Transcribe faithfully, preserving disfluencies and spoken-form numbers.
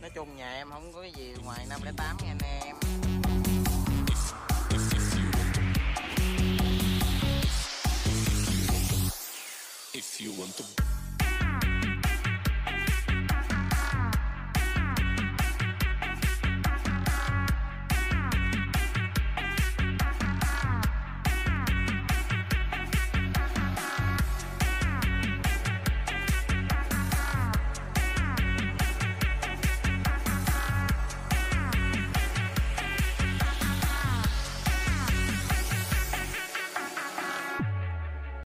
Nói chung nhà em không có cái gì ngoài năm lẻ tám nha anh em. If you want to